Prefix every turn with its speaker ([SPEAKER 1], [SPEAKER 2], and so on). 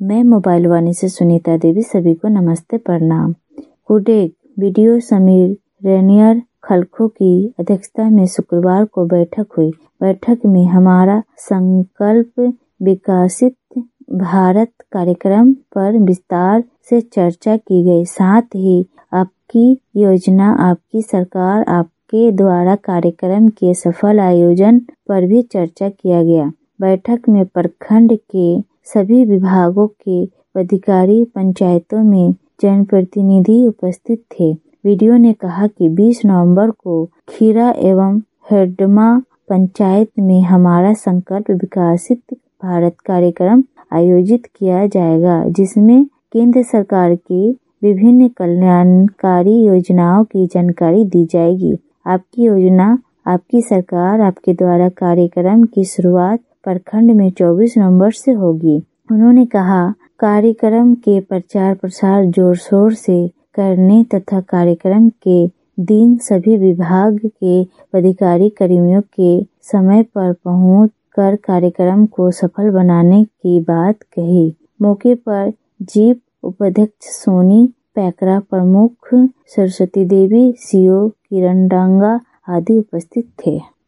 [SPEAKER 1] मैं मोबाइल वाणी से सुनीता देवी, सभी को नमस्ते प्रणाम। कुडेक वीडियो समीर रेनियर खलखो की अध्यक्षता में शुक्रवार को बैठक हुई। बैठक में हमारा संकल्प विकसित भारत कार्यक्रम पर विस्तार से चर्चा की गई। साथ ही आपकी योजना, आपकी सरकार, आपके द्वारा कार्यक्रम के सफल आयोजन पर भी चर्चा किया गया। बैठक में प्रखंड के सभी विभागों के अधिकारी, पंचायतों में जनप्रतिनिधि उपस्थित थे। वीडियो ने कहा कि 20 नवंबर को खीरा एवं हेडमा पंचायत में हमारा संकल्प विकसित भारत कार्यक्रम आयोजित किया जाएगा, जिसमें केंद्र सरकार की विभिन्न कल्याणकारी योजनाओं की जानकारी दी जाएगी। आपकी योजना, आपकी सरकार, आपके द्वारा कार्यक्रम की शुरुआत प्रखंड में 24 नवंबर से होगी। उन्होंने कहा, कार्यक्रम के प्रचार प्रसार जोर शोर से करने तथा कार्यक्रम के दिन सभी विभाग के अधिकारी कर्मियों के समय पर पहुंच कर कार्यक्रम को सफल बनाने की बात कही। मौके पर जीप उपाध्यक्ष सोनी पैकरा, प्रमुख सरस्वती देवी, सीओ किरण डांगा आदि उपस्थित थे।